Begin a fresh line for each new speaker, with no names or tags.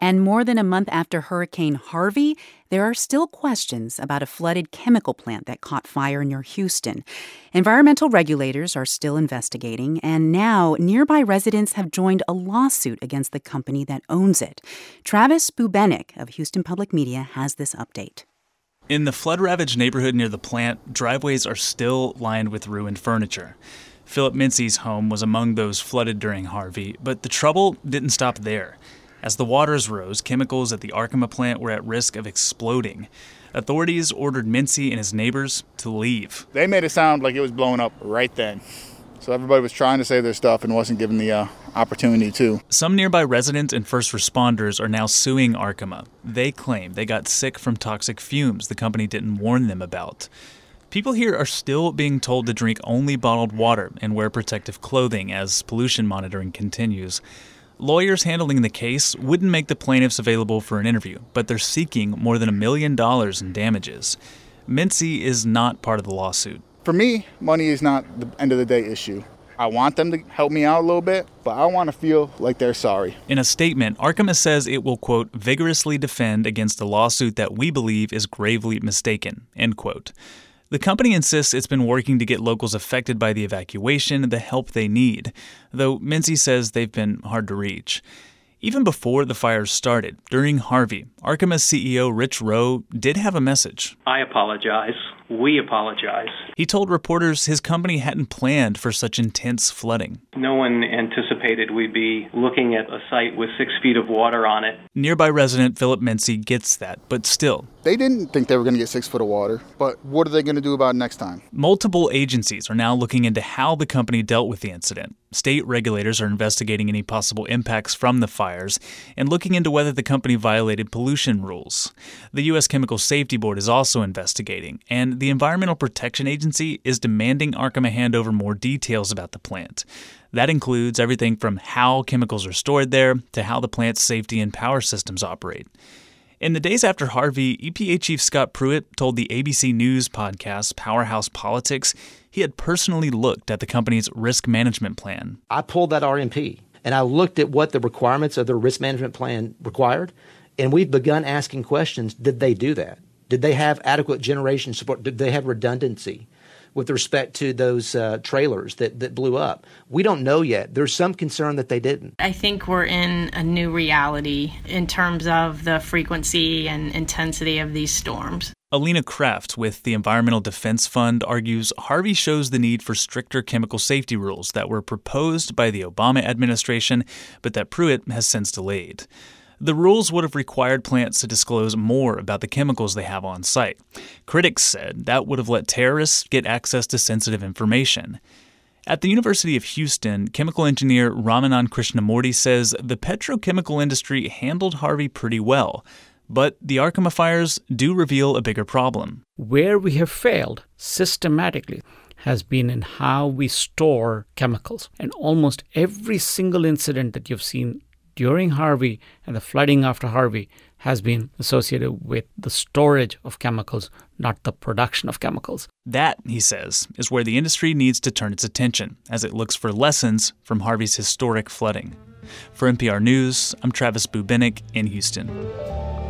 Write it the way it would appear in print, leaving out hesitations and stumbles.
And more than a month after Hurricane Harvey, there are still questions about a flooded chemical plant that caught fire near Houston. Environmental regulators are still investigating, and now nearby residents have joined a lawsuit against the company that owns it. Travis Bubenik of Houston Public Media has this update.
In the flood-ravaged neighborhood near the plant, driveways are still lined with ruined furniture. Philip Mincy's home was among those flooded during Harvey, but the trouble didn't stop there. As the waters rose, chemicals at the Arkema plant were at risk of exploding. Authorities ordered Mincy and his neighbors to leave.
They made it sound like it was blowing up right then. So everybody was trying to save their stuff and wasn't given the opportunity to.
Some nearby residents and first responders are now suing Arkema. They claim they got sick from toxic fumes the company didn't warn them about. People here are still being told to drink only bottled water and wear protective clothing as pollution monitoring continues. Lawyers handling the case wouldn't make the plaintiffs available for an interview, but they're seeking more than $1 million in damages. Mincy is not part of the lawsuit.
For me, money is not the end of the day issue. I want them to help me out a little bit, but I want to feel like they're sorry.
In a statement, Arkema says it will, quote, vigorously defend against a lawsuit that we believe is gravely mistaken, end quote. The company insists it's been working to get locals affected by the evacuation the help they need, though Mincy says they've been hard to reach. Even before the fires started, during Harvey, Arkema's CEO Rich Rowe did have a message.
I apologize. We apologize.
He told reporters his company hadn't planned for such intense flooding.
No one anticipated we'd be looking at a site with 6 feet of water on it.
Nearby resident Philip Mincy gets that, but still.
They didn't think they were going to get 6 foot of water, but what are they going to do about it next time?
Multiple agencies are now looking into how the company dealt with the incident. State regulators are investigating any possible impacts from the fires and looking into whether the company violated pollution rules. The U.S. Chemical Safety Board is also investigating, and the Environmental Protection Agency is demanding Arkema hand over more details about the plant. That includes everything from how chemicals are stored there to how the plant's safety and power systems operate. In the days after Harvey, EPA Chief Scott Pruitt told the ABC News podcast Powerhouse Politics he had personally looked at the company's risk management plan.
I pulled that RMP, and I looked at what the requirements of their risk management plan required, and we've begun asking questions. Did they do that? Did they have adequate generation support? Did they have redundancy with respect to those trailers that blew up? We don't know yet. There's some concern that they didn't.
I think we're in a new reality in terms of the frequency and intensity of these storms.
Alina Kraft with the Environmental Defense Fund argues Harvey shows the need for stricter chemical safety rules that were proposed by the Obama administration, but that Pruitt has since delayed. The rules would have required plants to disclose more about the chemicals they have on site. Critics said that would have let terrorists get access to sensitive information. At the University of Houston, chemical engineer Ramanan Krishnamurti says the petrochemical industry handled Harvey pretty well, but the Arkema fires do reveal a bigger problem.
Where we have failed systematically has been in how we store chemicals. And almost every single incident that you've seen during Harvey and the flooding after Harvey has been associated with the storage of chemicals, not the production of chemicals.
That, he says, is where the industry needs to turn its attention as it looks for lessons from Harvey's historic flooding. For NPR News, I'm Travis Bubenik in Houston.